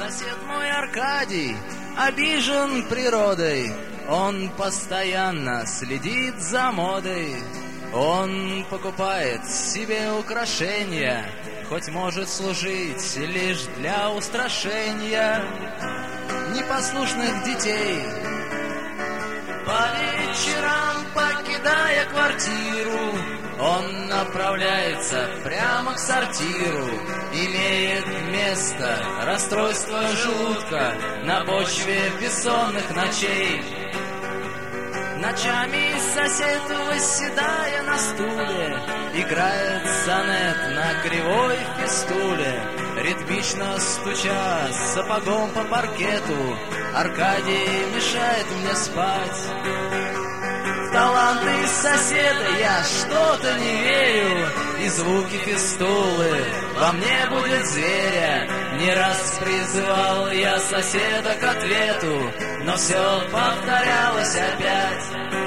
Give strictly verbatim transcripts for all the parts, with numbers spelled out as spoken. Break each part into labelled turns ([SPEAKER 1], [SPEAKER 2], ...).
[SPEAKER 1] Сосед мой Аркадий обижен природой, он постоянно следит за модой. Он покупает себе украшения, хоть может служить лишь для устрашения непослушных детей. По вечерам, покидая квартиру, он направляется прямо к сортиру. Имеет место расстройство желудка на почве бессонных ночей. Ночами сосед, восседая на стуле, играет сонет на кривой фистуле. Ритмично стуча сапогом по паркету, Аркадий мешает мне спать. В таланты соседа я что-то не верю, и звуки фистулы во мне будет зверя. Не раз призывал я соседа к ответу, но все повторялось опять.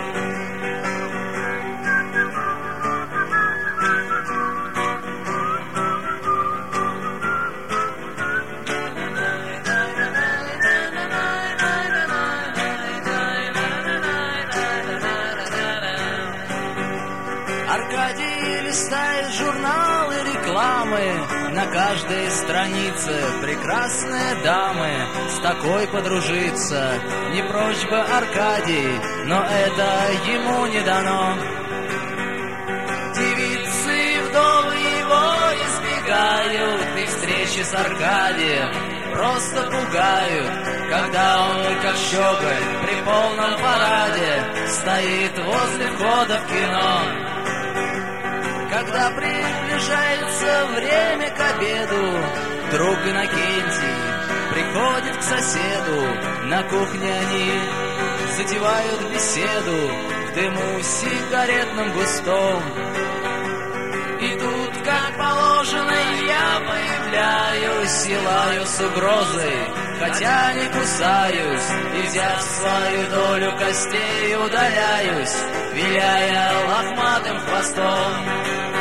[SPEAKER 1] Аркадий листает журналы рекламы, на каждой странице прекрасные дамы. С такой подружиться не прочь бы Аркадий, но это ему не дано. Девицы вдовы его избегают, и встречи с Аркадием просто пугают. Когда он, как щеголь, при полном параде стоит возле входа в кино. Когда приближается время к обеду, друг Иннокентий приходит к соседу. На кухне они затевают беседу в дыму сигаретном густом. И тут, как положено, я появляюсь и лаю с угрозой, хотя не кусаюсь, и, взяв свою долю костей, удаляюсь, виляя лохматым хвостом.